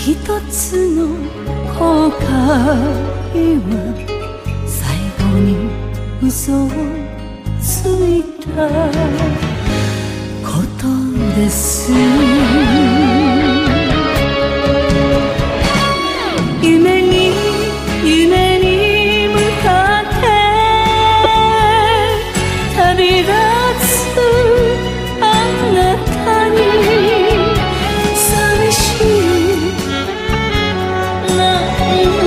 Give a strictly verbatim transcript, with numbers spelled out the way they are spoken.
一つの後悔は最後に嘘をついたことです。夢に夢に向かって旅立つあなたに寂しい涙